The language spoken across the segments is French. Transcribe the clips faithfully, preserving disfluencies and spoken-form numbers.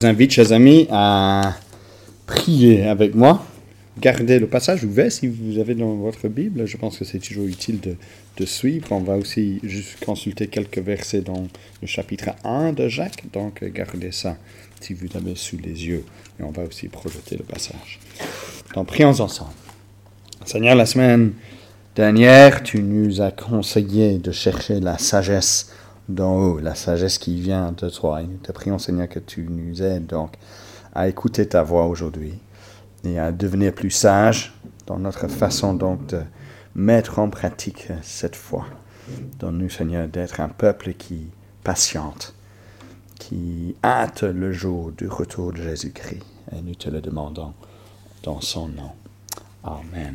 Je vous invite, chers amis, à prier avec moi. Gardez le passage ouvert si vous avez dans votre Bible. Je pense que c'est toujours utile de, de suivre. On va aussi juste consulter quelques versets dans le chapitre un de Jacques. Donc, gardez ça si vous avez sous les yeux. Et on va aussi projeter le passage. Donc, prions ensemble. Seigneur, la semaine dernière, tu nous as conseillé de chercher la sagesse d'en haut, la sagesse qui vient de toi. Et nous te prions, Seigneur, que tu nous aides donc à écouter ta voix aujourd'hui et à devenir plus sages dans notre façon donc de mettre en pratique cette foi. Donne-nous, Seigneur, d'être un peuple qui patiente, qui hâte le jour du retour de Jésus-Christ. Et nous te le demandons dans son nom. Amen.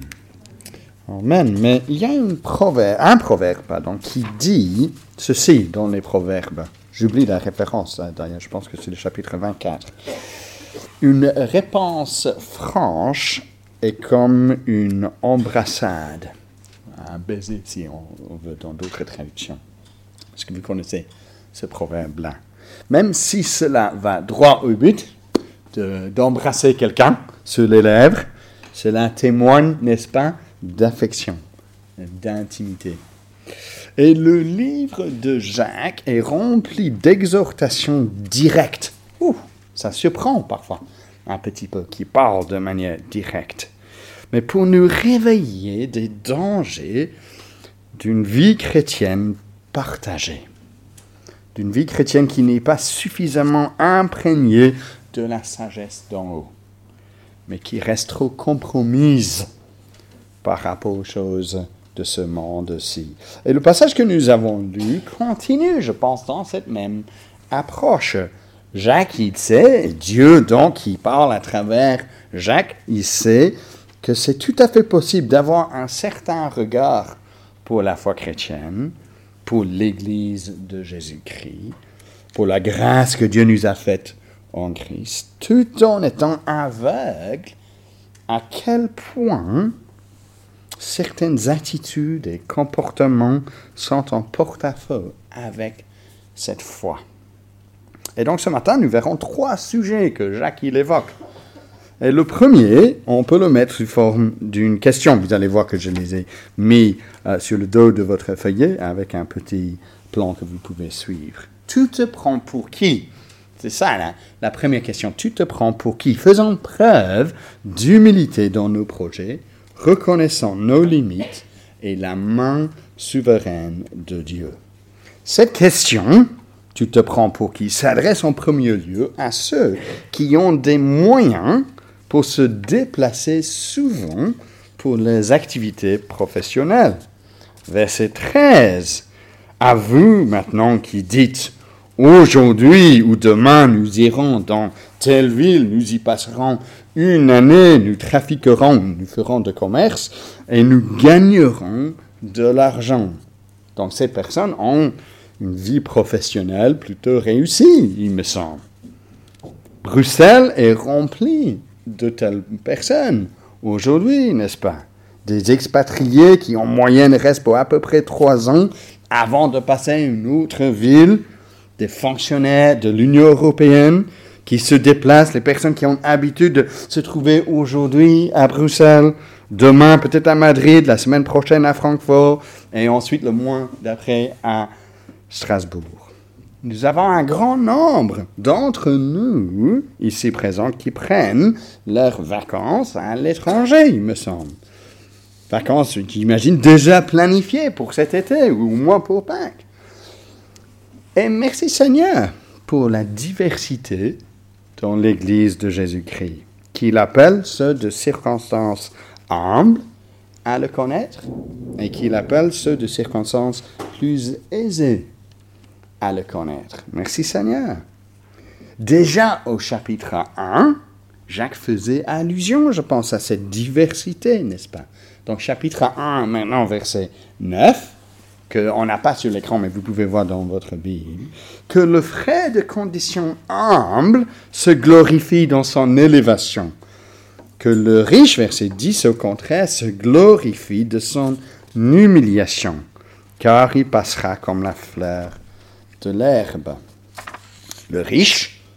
Amen. Mais il y a un proverbe, un proverbe pardon, qui dit ceci dans les proverbes. J'oublie la référence, d'ailleurs, je pense que c'est le chapitre vingt-quatre. Une réponse franche est comme une embrassade. Un baiser, si on, on veut, dans d'autres traductions. Est-ce que vous connaissez ce proverbe-là? Même si cela va droit au but, de, d'embrasser quelqu'un sur les lèvres, cela témoigne, n'est-ce pas, d'affection, d'intimité. Et le livre de Jacques est rempli d'exhortations directes. Ouh, ça surprend parfois un petit peu, qui parle de manière directe. Mais pour nous réveiller des dangers d'une vie chrétienne partagée. D'une vie chrétienne qui n'est pas suffisamment imprégnée de la sagesse d'en haut, mais qui reste trop compromise par rapport aux choses de ce monde-ci. Et le passage que nous avons lu continue, je pense, dans cette même approche. Jacques, il sait, Dieu donc, qui parle à travers Jacques, il sait que c'est tout à fait possible d'avoir un certain regard pour la foi chrétienne, pour l'Église de Jésus-Christ, pour la grâce que Dieu nous a faite en Christ, tout en étant aveugle à quel point certaines attitudes et comportements sont en porte-à-faux avec cette foi. Et donc ce matin, nous verrons trois sujets que Jacques il évoque. Et le premier, on peut le mettre sous forme d'une question. Vous allez voir que je les ai mis euh, sur le dos de votre feuillet avec un petit plan que vous pouvez suivre. Tu te prends pour qui? C'est ça la, la première question. Tu te prends pour qui? Faisons preuve d'humilité dans nos projets, reconnaissant nos limites et la main souveraine de Dieu. Cette question, tu te prends pour qui, s'adresse en premier lieu à ceux qui ont des moyens pour se déplacer souvent pour les activités professionnelles. Verset treize. À vous maintenant qui dites, aujourd'hui ou demain nous irons dans telle ville, nous y passerons une année, nous trafiquerons, nous ferons de commerce et nous gagnerons de l'argent. Donc ces personnes ont une vie professionnelle plutôt réussie, il me semble. Bruxelles est remplie de telles personnes aujourd'hui, n'est-ce pas? Des expatriés qui en moyenne restent pour à peu près trois ans avant de passer à une autre ville, des fonctionnaires de l'Union européenne qui se déplacent, les personnes qui ont l'habitude de se trouver aujourd'hui à Bruxelles, demain peut-être à Madrid, la semaine prochaine à Francfort, et ensuite le mois d'après à Strasbourg. Nous avons un grand nombre d'entre nous, ici présents, qui prennent leurs vacances à l'étranger, il me semble. Vacances, j'imagine, déjà planifiées pour cet été, ou au moins pour Pâques. Et merci Seigneur pour la diversité dans l'Église de Jésus-Christ, qu'il appelle ceux de circonstances humbles à le connaître et qu'il appelle ceux de circonstances plus aisées à le connaître. Merci Seigneur. Déjà au chapitre un, Jacques faisait allusion, je pense, à cette diversité, n'est-ce pas? Donc chapitre un, maintenant verset neuf, qu'on n'a pas sur l'écran, mais vous pouvez voir dans votre Bible, que le frère de condition humble se glorifie dans son élévation, que le riche, verset dix, au contraire, se glorifie de son humiliation, car il passera comme la fleur de l'herbe. Le riche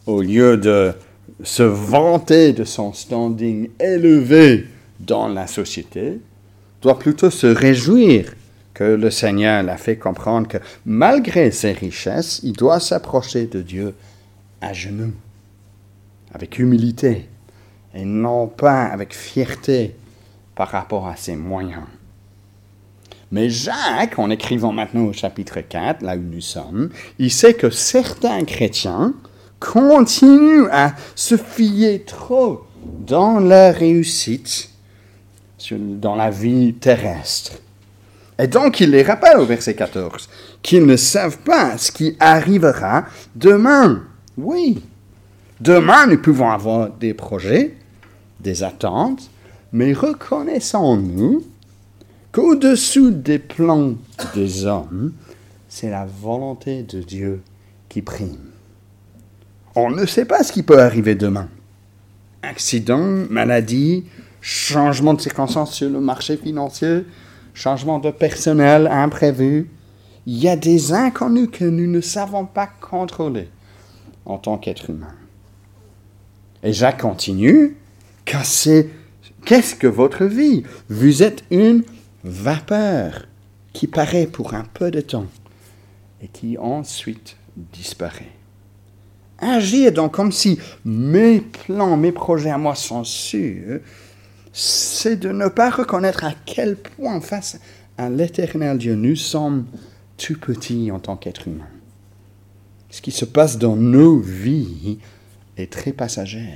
au lieu de se vanter de son standing élevé dans la société, doit plutôt se réjouir que le Seigneur l'a fait comprendre que malgré ses richesses, il doit s'approcher de Dieu à genoux, avec humilité, et non pas avec fierté par rapport à ses moyens. Mais Jacques, en écrivant maintenant au chapitre quatre, là où nous sommes, il sait que certains chrétiens continuent à se fier trop dans leur réussite dans la vie terrestre. Et donc, il les rappelle au verset quatorze, qu'ils ne savent pas ce qui arrivera demain. Oui, demain, nous pouvons avoir des projets, des attentes, mais reconnaissons-nous qu'au-dessous des plans des hommes, c'est la volonté de Dieu qui prime. On ne sait pas ce qui peut arriver demain. Accident, maladie, changement de circonstances sur le marché financier, changement de personnel imprévu. Il y a des inconnus que nous ne savons pas contrôler en tant qu'être humain. Et Jacques continue, car c'est, qu'est-ce que votre vie? Vous êtes une vapeur qui paraît pour un peu de temps et qui ensuite disparaît. Agir donc comme si mes plans, mes projets à moi sont sûrs, c'est de ne pas reconnaître à quel point face à l'éternel Dieu, nous sommes tout petits en tant qu'être humain. Ce qui se passe dans nos vies est très passager.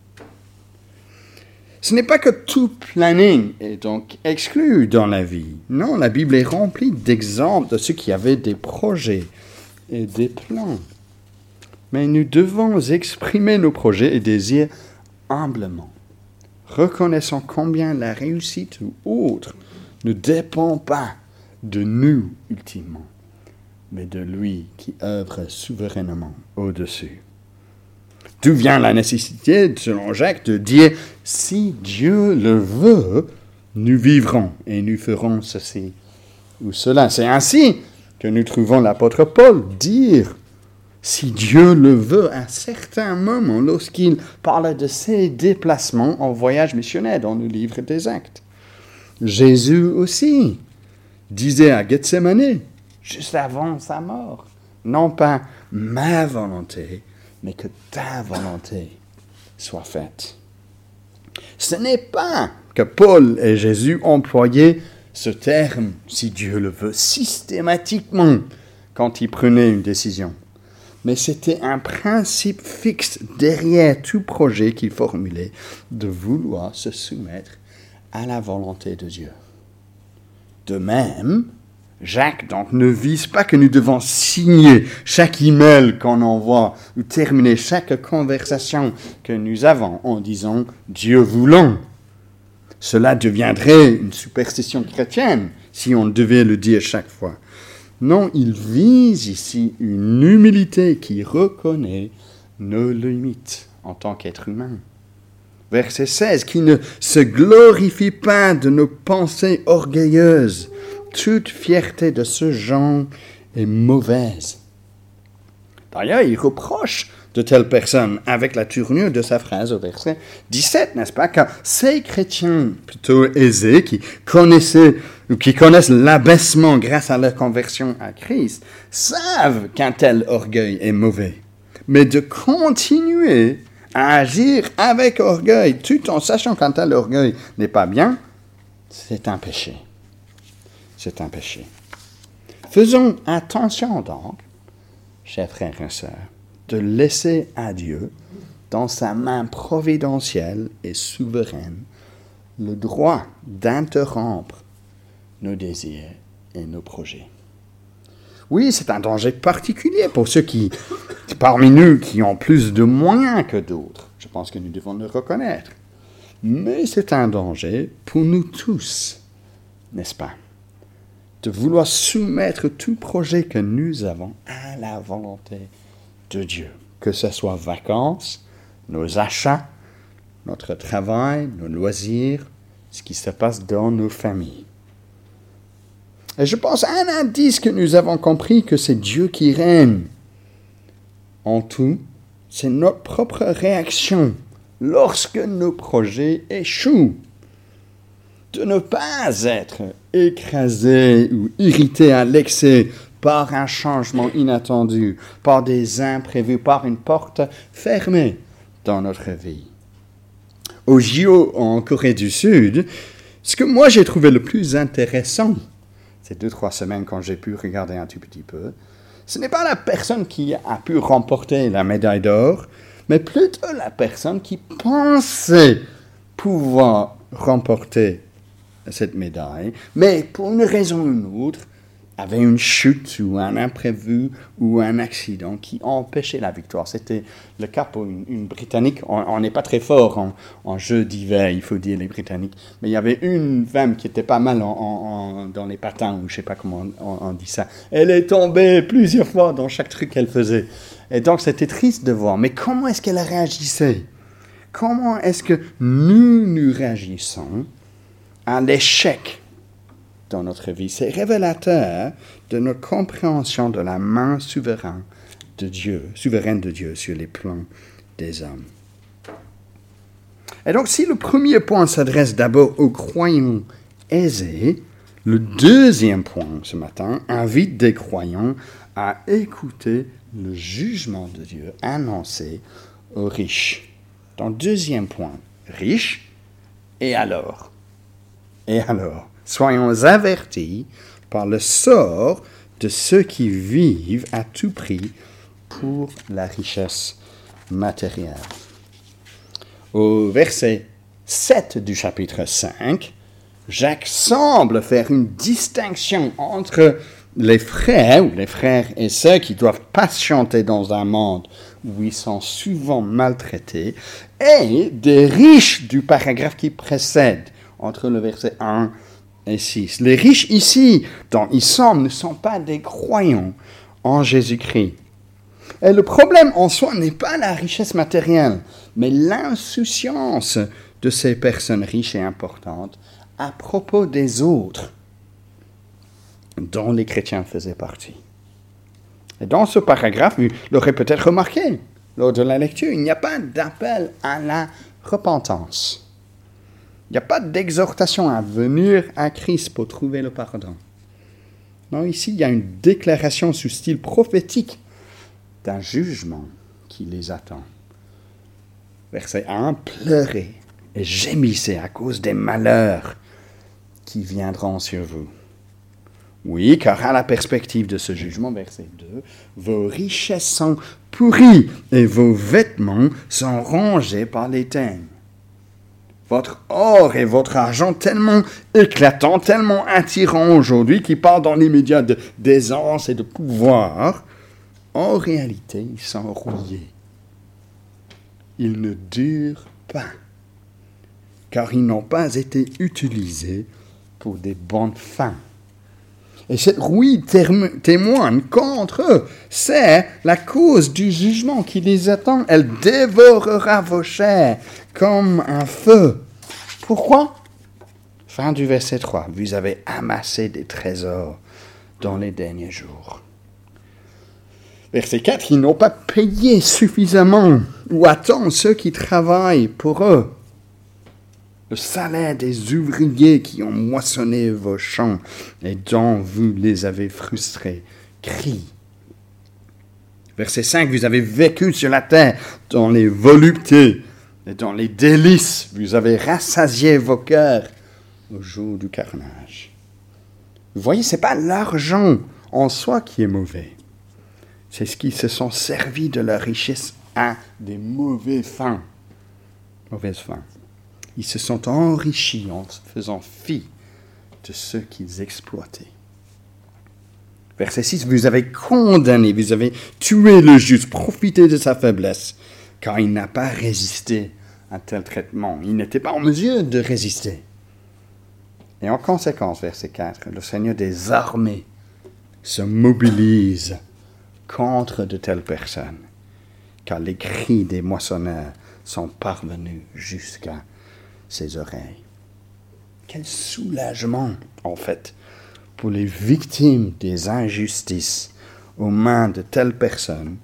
Ce n'est pas que tout planning est donc exclu dans la vie. Non, la Bible est remplie d'exemples de ceux qui avaient des projets et des plans. Mais nous devons exprimer nos projets et désirs humblement, reconnaissant combien la réussite ou autre ne dépend pas de nous ultimement, mais de lui qui œuvre souverainement au-dessus. D'où vient la nécessité, selon Jacques, de dire « Si Dieu le veut, nous vivrons et nous ferons ceci ou cela ». C'est ainsi que nous trouvons l'apôtre Paul dire « Si Dieu le veut » à certains moments lorsqu'il parle de ses déplacements en voyage missionnaire dans le livre des Actes. Jésus aussi disait à Gethsémani, juste avant sa mort, « Non pas ma volonté, mais que ta volonté soit faite. » Ce n'est pas que Paul et Jésus employaient ce terme, si Dieu le veut, systématiquement quand ils prenaient une décision. Mais c'était un principe fixe derrière tout projet qu'ils formulaient de vouloir se soumettre à la volonté de Dieu. De même, Jacques donc ne vise pas que nous devons signer chaque email qu'on envoie ou terminer chaque conversation que nous avons en disant « Dieu voulant ». Cela deviendrait une superstition chrétienne si on devait le dire chaque fois. Non, il vise ici une humilité qui reconnaît nos limites en tant qu'être humain. Verset seize, qui ne se glorifie pas de nos pensées orgueilleuses. Toute fierté de ce genre est mauvaise. D'ailleurs, il reproche de telles personnes avec la tournure de sa phrase au verset dix-sept, n'est-ce pas? Car ces chrétiens plutôt aisés qui connaissaient ou qui connaissent l'abaissement grâce à leur conversion à Christ savent qu'un tel orgueil est mauvais. Mais de continuer à agir avec orgueil tout en sachant qu'un tel orgueil n'est pas bien, c'est un péché. C'est un péché. Faisons attention donc, chers frères et sœurs, de laisser à Dieu, dans sa main providentielle et souveraine, le droit d'interrompre nos désirs et nos projets. Oui, c'est un danger particulier pour ceux qui, parmi nous, qui ont plus de moyens que d'autres. Je pense que nous devons le reconnaître. Mais c'est un danger pour nous tous, n'est-ce pas? De vouloir soumettre tout projet que nous avons à la volonté de Dieu. Que ce soit vacances, nos achats, notre travail, nos loisirs, ce qui se passe dans nos familles. Et je pense à un indice que nous avons compris que c'est Dieu qui règne en tout c'est notre propre réaction lorsque nos projets échouent. De ne pas être écrasé ou irrité à l'excès par un changement inattendu, par des imprévus, par une porte fermée dans notre vie. Au J O en Corée du Sud, ce que moi j'ai trouvé le plus intéressant, ces deux, trois semaines quand j'ai pu regarder un tout petit peu, ce n'est pas la personne qui a pu remporter la médaille d'or, mais plutôt la personne qui pensait pouvoir remporter cette médaille, mais pour une raison ou une autre, avait une chute ou un imprévu ou un accident qui empêchait la victoire. C'était le cas pour une, une Britannique. On n'est pas très fort en, en jeu d'hiver, il faut dire, les Britanniques. Mais il y avait une femme qui était pas mal en, en, en, dans les patins, ou je ne sais pas comment on, on dit ça. Elle est tombée plusieurs fois dans chaque truc qu'elle faisait. Et donc, c'était triste de voir. Mais comment est-ce qu'elle réagissait? Comment est-ce que nous, nous réagissons à l'échec dans notre vie? C'est révélateur de notre compréhension de la main souveraine de Dieu, souveraine de Dieu sur les plans des hommes. Et donc, si le premier point s'adresse d'abord aux croyants aisés, le deuxième point ce matin invite des croyants à écouter le jugement de Dieu annoncé aux riches. Dans le deuxième point, riches, et alors? Et alors? Soyons avertis par le sort de ceux qui vivent à tout prix pour la richesse matérielle. Au verset sept du chapitre cinq, Jacques semble faire une distinction entre les frères, ou les frères et sœurs qui doivent patienter dans un monde où ils sont souvent maltraités, et des riches du paragraphe qui précède, entre le verset un et six. Les riches ici, dont ils semblent, ne sont pas des croyants en Jésus-Christ. Et le problème en soi n'est pas la richesse matérielle, mais l'insouciance de ces personnes riches et importantes à propos des autres dont les chrétiens faisaient partie. Et dans ce paragraphe, vous l'aurez peut-être remarqué lors de la lecture, il n'y a pas d'appel à la repentance. Il n'y a pas d'exhortation à venir à Christ pour trouver le pardon. Non, ici, il y a une déclaration sous style prophétique d'un jugement qui les attend. Verset un, pleurez et gémissez à cause des malheurs qui viendront sur vous. Oui, car à la perspective de ce jugement, verset deux, vos richesses sont pourries et vos vêtements sont rongés par les teignes. Votre or et votre argent tellement éclatants, tellement attirants aujourd'hui, qui parlent dans les médias de d'aisance et de pouvoir, en réalité, ils sont rouillés. Ils ne durent pas, car ils n'ont pas été utilisés pour des bonnes fins. Et cette rouille term- témoigne contre eux. C'est la cause du jugement qui les attend. Elle dévorera vos chairs comme un feu. Pourquoi? Fin du verset trois. Vous avez amassé des trésors dans les derniers jours. Verset quatre. Ils n'ont pas payé suffisamment ou à temps ceux qui travaillent pour eux. Le salaire des ouvriers qui ont moissonné vos champs et dont vous les avez frustrés crie. Verset cinq, vous avez vécu sur la terre dans les voluptés et dans les délices. Vous avez rassasié vos cœurs au jour du carnage. Vous voyez, ce n'est pas l'argent en soi qui est mauvais. C'est ce qui se sont servis de leur richesse à des mauvais fins. Mauvaises fins. Ils se sont enrichis en faisant fi de ceux qu'ils exploitaient. Verset six, vous avez condamné, vous avez tué le juste, profité de sa faiblesse, car il n'a pas résisté à un tel traitement. Il n'était pas en mesure de résister. Et en conséquence, verset quatre, le Seigneur des armées se mobilise contre de telles personnes, car les cris des moissonneurs sont parvenus jusqu'à ses oreilles. Quel soulagement, en fait, pour les victimes des injustices aux mains de telles personnes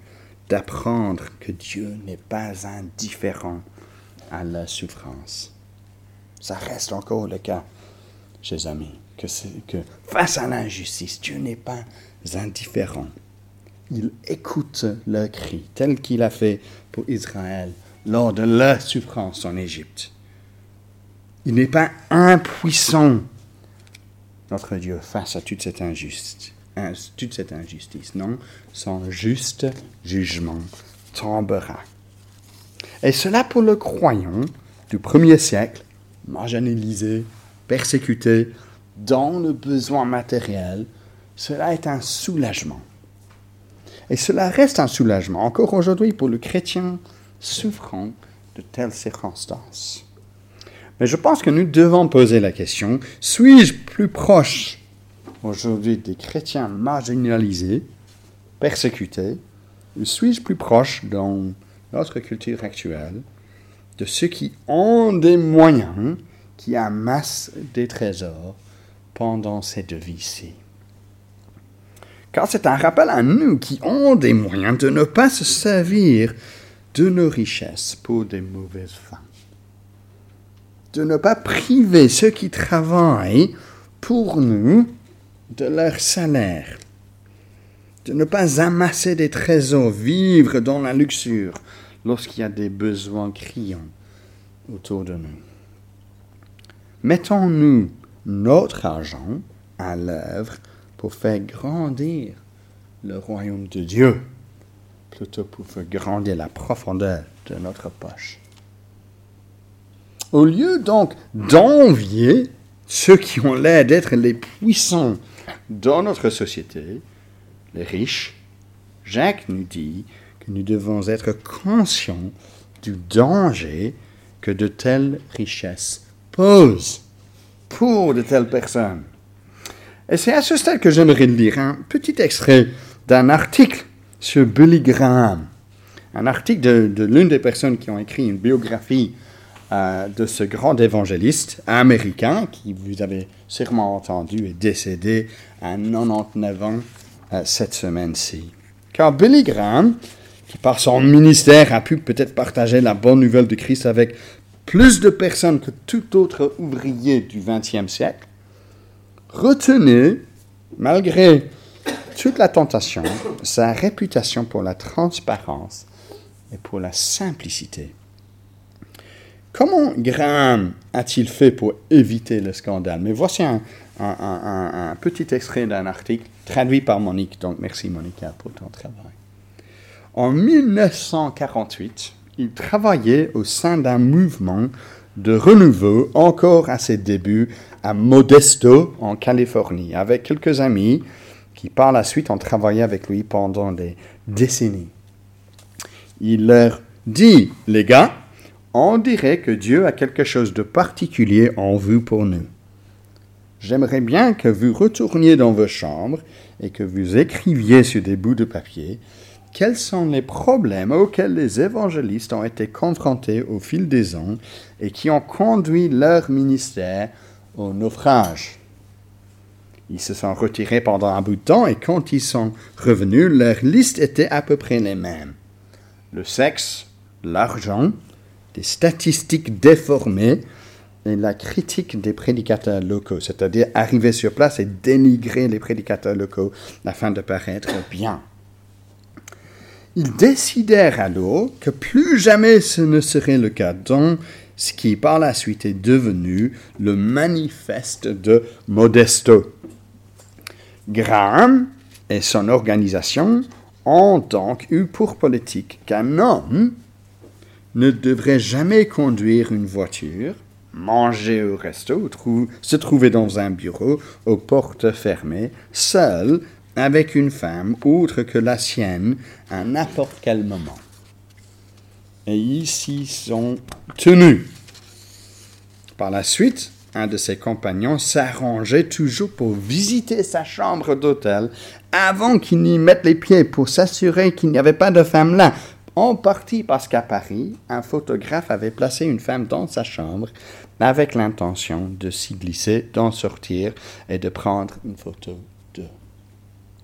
d'apprendre que Dieu n'est pas indifférent à la souffrance. Ça reste encore le cas, chers amis, que, c'est, que face à l'injustice, Dieu n'est pas indifférent. Il écoute leurs cris, tel qu'il a fait pour Israël lors de leur souffrance en Égypte. Il n'est pas impuissant, notre Dieu, face à toute cette injustice. toute cette injustice. Non, son juste jugement tombera. Et cela pour le croyant du premier siècle, marginalisé, persécuté, dans le besoin matériel, cela est un soulagement. Et cela reste un soulagement encore aujourd'hui pour le chrétien souffrant de telles circonstances. Mais je pense que nous devons poser la question, suis-je plus proche aujourd'hui des chrétiens marginalisés, persécutés, ou suis-je plus proche dans notre culture actuelle de ceux qui ont des moyens, qui amassent des trésors pendant cette vie-ci? Car c'est un rappel à nous qui ont des moyens de ne pas se servir de nos richesses pour des mauvaises fins. De ne pas priver ceux qui travaillent pour nous de leur salaire. De ne pas amasser des trésors, vivre dans la luxure lorsqu'il y a des besoins criants autour de nous. Mettons-nous notre argent à l'œuvre pour faire grandir le royaume de Dieu, plutôt pour faire grandir la profondeur de notre poche. Au lieu donc d'envier ceux qui ont l'air d'être les puissants dans notre société, les riches, Jacques nous dit que nous devons être conscients du danger que de telles richesses posent pour de telles personnes. Et c'est à ce stade que j'aimerais lire un petit extrait d'un article sur Billy Graham, un article de, de l'une des personnes qui ont écrit une biographie euh, de ce grand évangéliste américain, qui vous avez sûrement entendu, est décédé à quatre-vingt-dix-neuf ans euh, cette semaine-ci. Car Billy Graham, qui par son ministère a pu peut-être partager la bonne nouvelle de Christ avec plus de personnes que tout autre ouvrier du vingtième siècle, retenait, malgré toute la tentation, sa réputation pour la transparence et pour la simplicité. Comment Graham a-t-il fait pour éviter le scandale? Mais voici un, un, un, un petit extrait d'un article traduit par Monique, donc merci Monica pour ton travail. En dix-neuf cent quarante-huit, il travaillait au sein d'un mouvement de renouveau encore à ses débuts à Modesto, en Californie, avec quelques amis qui par la suite ont travaillé avec lui pendant des décennies. Il leur dit, les gars, on dirait que Dieu a quelque chose de particulier en vue pour nous. J'aimerais bien que vous retourniez dans vos chambres et que vous écriviez sur des bouts de papier quels sont les problèmes auxquels les évangélistes ont été confrontés au fil des ans et qui ont conduit leur ministère au naufrage. Ils se sont retirés pendant un bout de temps et quand ils sont revenus, leur liste était à peu près les mêmes. Le sexe, l'argent, des statistiques déformées et la critique des prédicateurs locaux, c'est-à-dire arriver sur place et dénigrer les prédicateurs locaux afin de paraître bien. Ils décidèrent alors que plus jamais ce ne serait le cas dans ce qui par la suite est devenu le manifeste de Modesto. Graham et son organisation ont donc eu pour politique qu'un homme ne devrait jamais conduire une voiture, manger au resto, trou- se trouver dans un bureau aux portes fermées, seul, avec une femme autre que la sienne à n'importe quel moment. Et ils s'y sont tenus. Par la suite, un de ses compagnons s'arrangeait toujours pour visiter sa chambre d'hôtel avant qu'il n'y mette les pieds pour s'assurer qu'il n'y avait pas de femme là. En partie parce qu'à Paris, un photographe avait placé une femme dans sa chambre avec l'intention de s'y glisser, d'en sortir et de prendre une photo d'eux.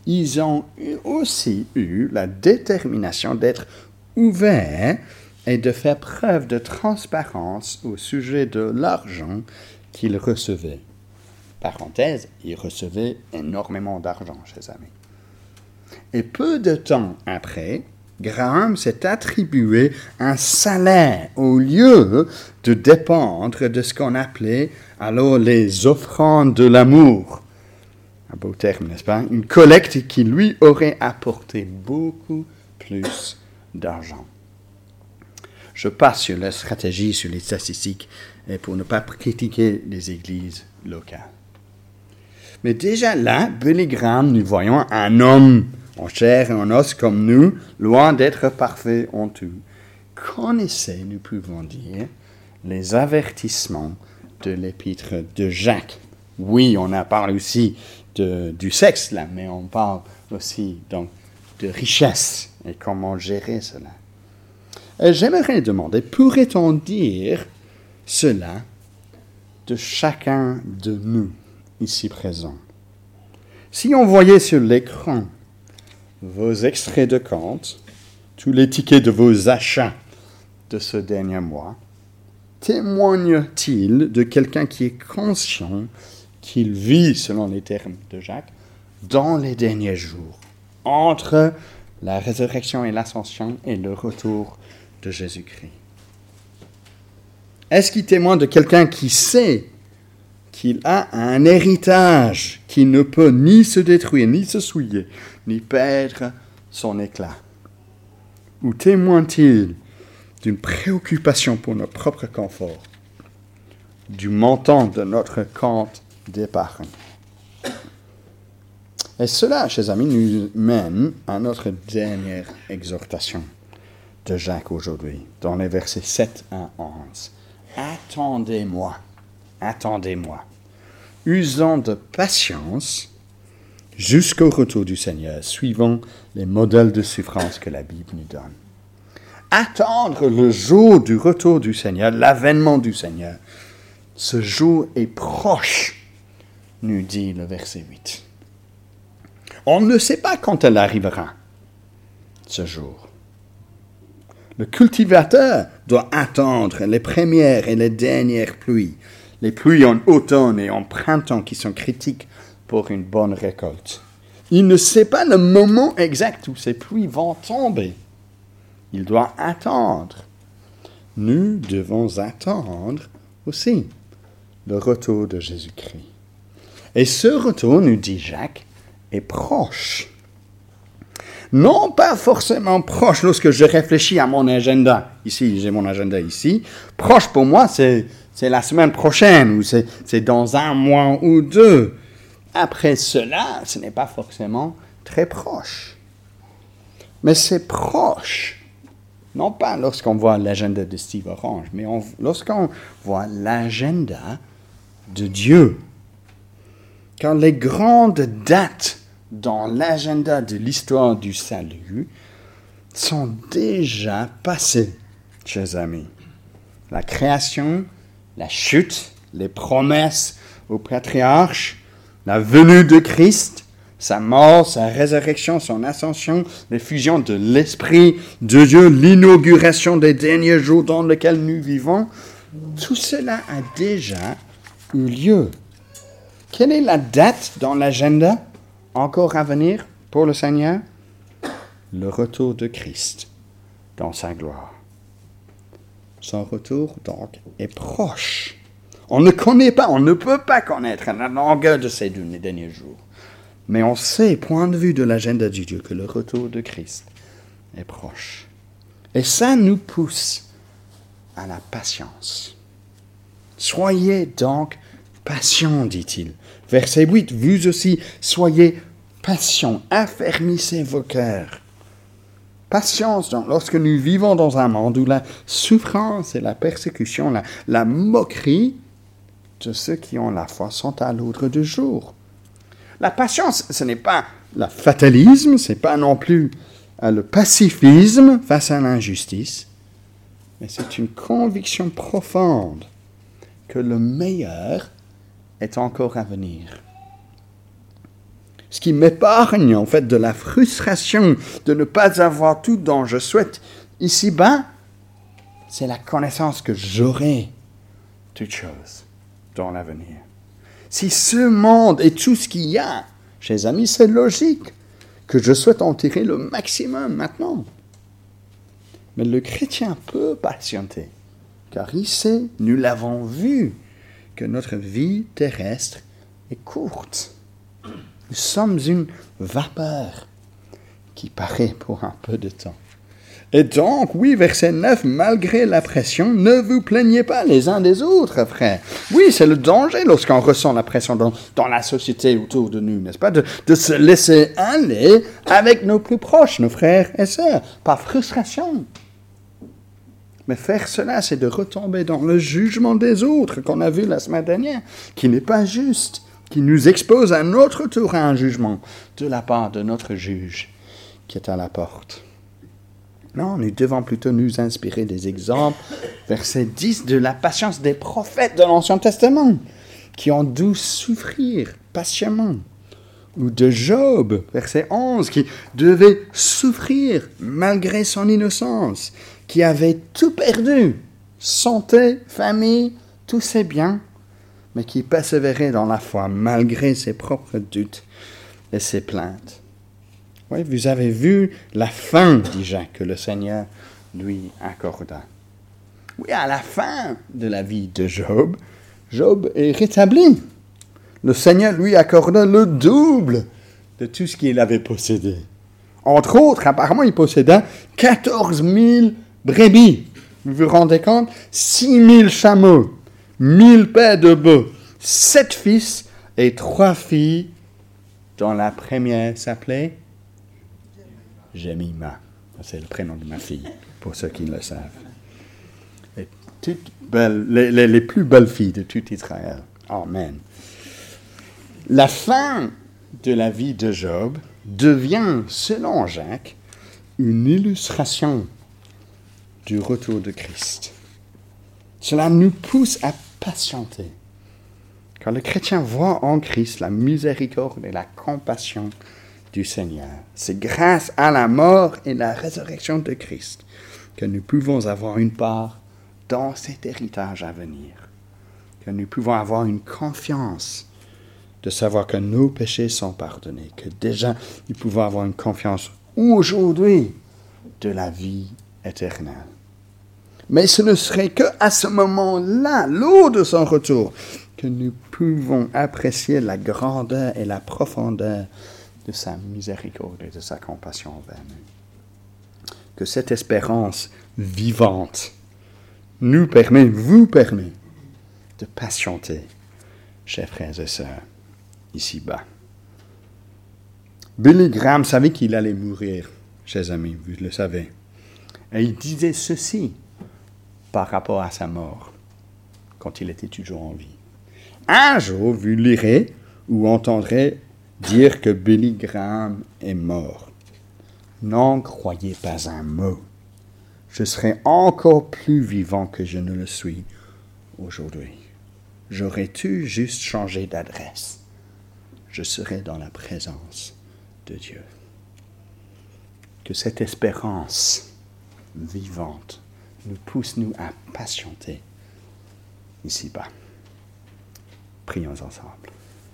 ils ont aussi eu la détermination d'être ouverts et de faire preuve de transparence au sujet de l'argent qu'ils recevaient. Parenthèse, ils recevaient énormément d'argent, chers amis. Et peu de temps après, Graham s'est attribué un salaire au lieu de dépendre de ce qu'on appelait alors les offrandes de l'amour. Un beau terme, n'est-ce pas? Une collecte qui lui aurait apporté beaucoup plus d'argent. Je passe sur la stratégie, sur les statistiques, et pour ne pas critiquer les églises locales. Mais déjà là, Billy Graham, nous voyons un homme en chair et en os comme nous, loin d'être parfait en tout, connaissait, nous pouvons dire, les avertissements de l'épître de Jacques. Oui, on a parlé aussi de, du sexe là, mais on parle aussi donc de richesse et comment gérer cela. Et j'aimerais demander, pourrait-on dire cela de chacun de nous ici présents? Si on voyait sur l'écran vos extraits de compte, tous les tickets de vos achats de ce dernier mois, témoigne-t-il de quelqu'un qui est conscient qu'il vit, selon les termes de Jacques, dans les derniers jours, entre la résurrection et l'ascension et le retour de Jésus-Christ? Est-ce qu'il témoigne de quelqu'un qui sait qu'il a un héritage qui ne peut ni se détruire, ni se souiller, ni perdre son éclat? Ou témoigne-t-il d'une préoccupation pour notre propre confort, du montant de notre compte d'épargne? Et cela, chers amis, nous mène à notre dernière exhortation de Jacques aujourd'hui, dans les versets sept à onze. Attendez-moi, attendez-moi, usant de patience jusqu'au retour du Seigneur, suivant les modèles de souffrance que la Bible nous donne. Attendre le jour du retour du Seigneur, l'avènement du Seigneur. Ce jour est proche, nous dit le verset huit. On ne sait pas quand elle arrivera, ce jour. Le cultivateur doit attendre les premières et les dernières pluies, les pluies en automne et en printemps qui sont critiques pour une bonne récolte. Il ne sait pas le moment exact où ces pluies vont tomber. Il doit attendre. Nous devons attendre aussi le retour de Jésus-Christ. Et ce retour, nous dit Jacques, est proche. Non pas forcément proche lorsque je réfléchis à mon agenda. Ici, j'ai mon agenda ici. Proche pour moi, c'est, c'est la semaine prochaine ou c'est, c'est dans un mois ou deux. Après cela, ce n'est pas forcément très proche. Mais c'est proche. Non pas lorsqu'on voit l'agenda de Steve Orange, mais on, lorsqu'on voit l'agenda de Dieu. Car les grandes dates dans l'agenda de l'histoire du salut sont déjà passées, chers amis. La création, la chute, les promesses aux patriarches, la venue de Christ, sa mort, sa résurrection, son ascension, l'effusion de l'Esprit de Dieu, l'inauguration des derniers jours dans lesquels nous vivons, tout cela a déjà eu lieu. Quelle est la date dans l'agenda encore à venir pour le Seigneur? Le retour de Christ dans sa gloire. Son retour, donc, est proche. On ne connaît pas, on ne peut pas connaître la longueur de ces deux derniers jours. Mais on sait, point de vue de l'agenda de Dieu, que le retour de Christ est proche. Et ça nous pousse à la patience. Soyez donc patients, dit-il. Verset huit, vous aussi, soyez patients, affermissez vos cœurs. Patience, donc, lorsque nous vivons dans un monde où la souffrance et la persécution, la, la moquerie de ceux qui ont la foi sont à l'ordre du jour. La patience, ce n'est pas le fatalisme, ce n'est pas non plus le pacifisme face à l'injustice, mais c'est une conviction profonde que le meilleur est encore à venir. ce qui m'épargne en fait de la frustration de ne pas avoir tout dont je souhaite ici-bas, c'est la connaissance que j'aurai toutes choses dans l'avenir. Si ce monde est tout ce qu'il y a, chers amis, c'est logique que je souhaite en tirer le maximum maintenant. Mais le chrétien peut patienter, car il sait, nous l'avons vu, que notre vie terrestre est courte. Nous sommes une vapeur qui paraît pour un peu de temps. Et donc, oui, verset neuf, malgré la pression, ne vous plaignez pas les uns des autres, frères. Oui, c'est le danger lorsqu'on ressent la pression dans, dans la société autour de nous, n'est-ce pas, de, de se laisser aller avec nos plus proches, nos frères et sœurs, par frustration. Mais faire cela, c'est de retomber dans le jugement des autres qu'on a vu la semaine dernière, qui n'est pas juste, qui nous expose à notre tour à un jugement de la part de notre juge qui est à la porte. Non, nous devons plutôt nous inspirer des exemples, verset dix, de la patience des prophètes de l'Ancien Testament, qui ont dû souffrir patiemment. Ou de Job, verset onze, qui devait souffrir malgré son innocence, qui avait tout perdu, santé, famille, tous ses biens, mais qui persévérait dans la foi malgré ses propres doutes et ses plaintes. Oui, vous avez vu la fin, dit Jacques, que le Seigneur lui accorda. Oui, à la fin de la vie de Job, Job est rétabli. Le Seigneur lui accorda le double de tout ce qu'il avait possédé. Entre autres, apparemment, il posséda quatorze mille brebis. Vous vous rendez compte? six mille chameaux, mille paires de bœufs, sept fils et trois filles, dont la première s'appelait Jemima. C'est le prénom de ma fille, pour ceux qui le savent. Et toutes belles, les, les, les plus belles filles de tout Israël. Amen. La fin de la vie de Job devient, selon Jacques, une illustration du retour de Christ. Cela nous pousse à patienter, car le chrétien voit en Christ la miséricorde et la compassion du Seigneur. C'est grâce à la mort et la résurrection de Christ que nous pouvons avoir une part dans cet héritage à venir, que nous pouvons avoir une confiance de savoir que nos péchés sont pardonnés, que déjà nous pouvons avoir une confiance aujourd'hui de la vie éternelle. Mais ce ne serait qu'à ce moment-là, lors de son retour, que nous pouvons apprécier la grandeur et la profondeur de sa miséricorde et de sa compassion envers nous. Que cette espérance vivante nous permet, vous permet, de patienter, chers frères et sœurs, ici-bas. Billy Graham savait qu'il allait mourir, chers amis, vous le savez. Et il disait ceci par rapport à sa mort, quand il était toujours en vie. Un jour, vous lirez ou entendrez dire que Billy Graham est mort. N'en croyez pas un mot. Je serai encore plus vivant que je ne le suis aujourd'hui. J'aurais dû juste changer d'adresse. Je serai dans la présence de Dieu. Que cette espérance vivante nous pousse, nous, à patienter ici-bas. Prions ensemble.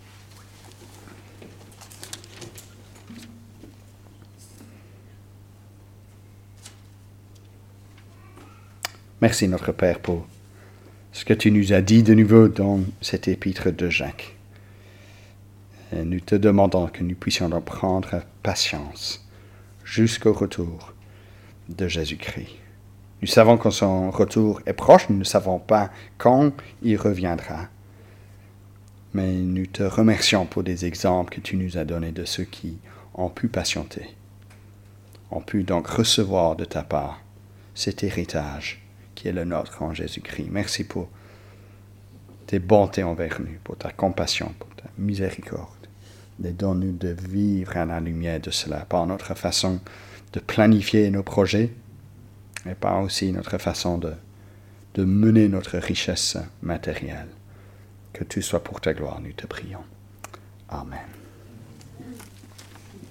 Merci, notre Père, pour ce que tu nous as dit de nouveau dans cet épître de Jacques. Et nous te demandons que nous puissions en prendre patience jusqu'au retour de Jésus-Christ. Nous savons que son retour est proche, nous ne savons pas quand il reviendra. Mais nous te remercions pour des exemples que tu nous as donnés de ceux qui ont pu patienter, ont pu donc recevoir de ta part cet héritage qui est le nôtre en Jésus-Christ. Merci pour tes bontés envers nous, pour ta compassion, pour ta miséricorde. Et donne-nous de vivre à la lumière de cela, par notre façon de planifier nos projets, et par aussi notre façon de, de mener notre richesse matérielle. Que tout soit pour ta gloire, nous te prions. Amen.